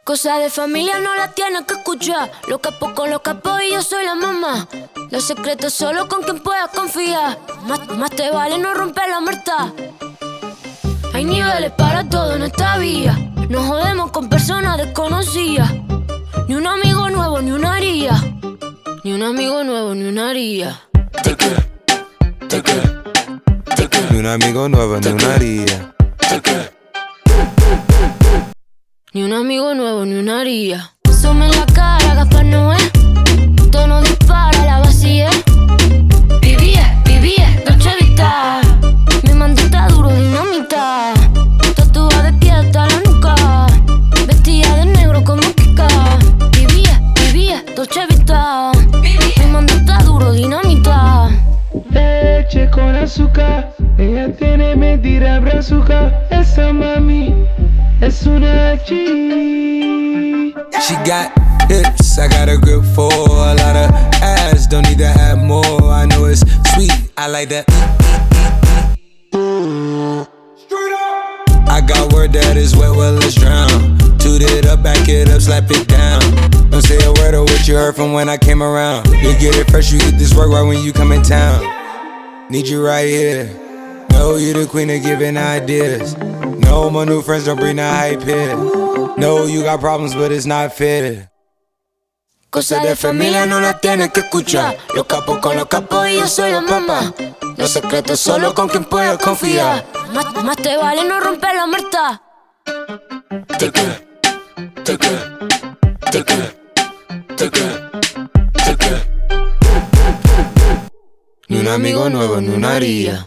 Cosa de familia no la tienes que escuchar. Los capos con los capos y yo soy la mamá. Los secretos solo con quien puedas confiar. Más te vale no romper la muerta. Hay niveles para todo en esta vía. No jodemos con personas desconocidas. Ni un amigo nuevo, ni una haría. Ni un amigo nuevo, ni una haría. Ni un amigo nuevo, ni una haría. Ni un amigo nuevo, ni una haría. Zoom en la cara, Gaspar Noé. Tono dispara, la vacía. Vivía, Dolce Vita. Mi mandita duro, dinamita. Tatuada de pie hasta la nuca. Vestida de negro como Kika. Vivía, Dolce Vita. Mi mandita duro, dinamita. Leche con azúcar. Ella tiene mentira brazuca. Esa mami es una G. She got hips, I got a grip for a lot of ass, don't need to have more. I know it's sweet, I like that. I got word that is wet, well let's drown. Toot it up, back it up, slap it down. Don't say a word of what you heard from when I came around. You get it fresh, you get this work right when you come in town. Need you right here. Know you the queen of giving ideas. No, my new friends don't bring the hype here. No, you got problems, but it's not fair. Cosa de familia no la tienes que escuchar. Los capos con los capos y yo soy la mamá. Los secretos solo con quien puedas confiar. Más te vale no romper la muerta. Ni un amigo nuevo, ni una haría.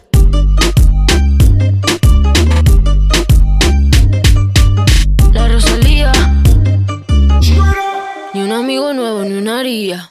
La Rosalía. Ni un amigo nuevo, ni una haría.